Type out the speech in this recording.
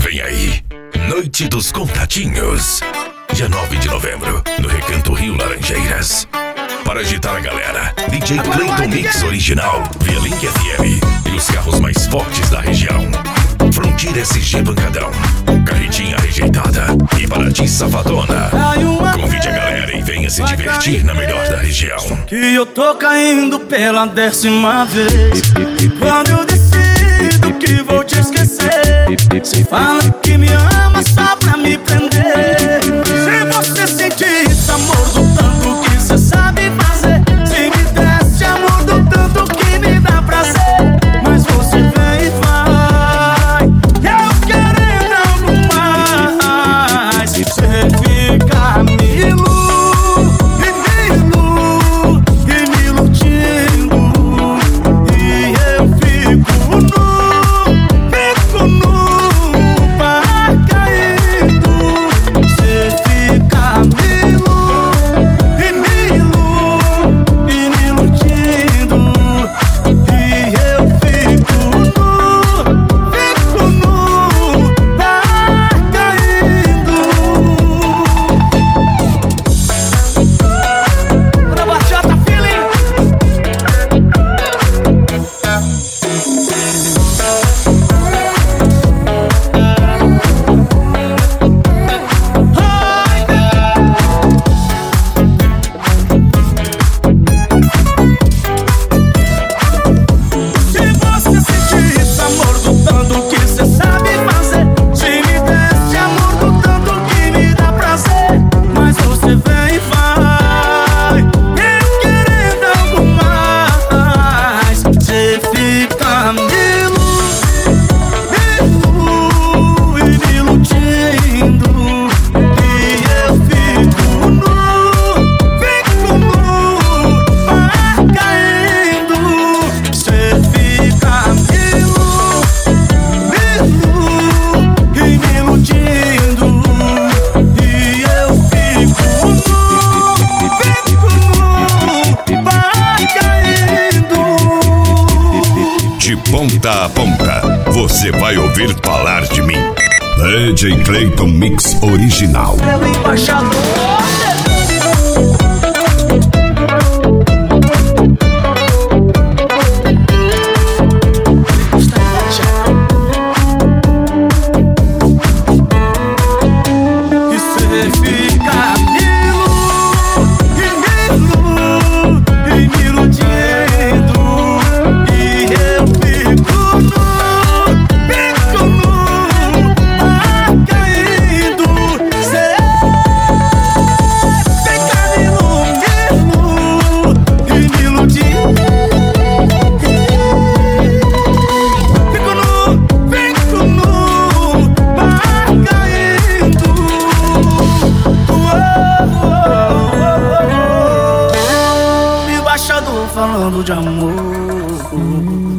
Vem aí, Noite dos Contatinhos. Dia 9 de novembro, no Recanto Rio Laranjeiras. Para agitar a galera, DJ Clayton Mix Original, via Link FM e os carros mais fortes da região. Frontier SG Pancadão, Carretinha Rejeitada e Paraty Safadona. Convide a galera e venha se divertir na melhor da região. Que eu tô caindo pela 10ª vez. Quando eu decido que vou te esquecer, você fala que me ama só pra me prender. Se você sentir esse amor do tanto que você sabe fazer, se me desse amor do tanto que me dá prazer, mas você vem e vai, eu querendo algo mais. Você fica me iludindo e eu fico nu, caído. Você fica me iludindo e eu fico nu, caído. Bora bachata, feeling. Se você sentir esse amor do tanto que você sabe fazer, se me desse amor do tanto que me dá prazer, mas você vem e vai, eu querendo algo mais. Você fica me iludindo e eu fico nu, caindo. Você fica me iludindo e eu fico caindo. De ponta a ponta, você vai ouvir falar de mim. DJ Clayton Mix Original. Meu embaixador. E você fica me iludindo e eu fico nu, caído. Você fica me iludindo. Fico nu, caindo. Embaixador falando de amor.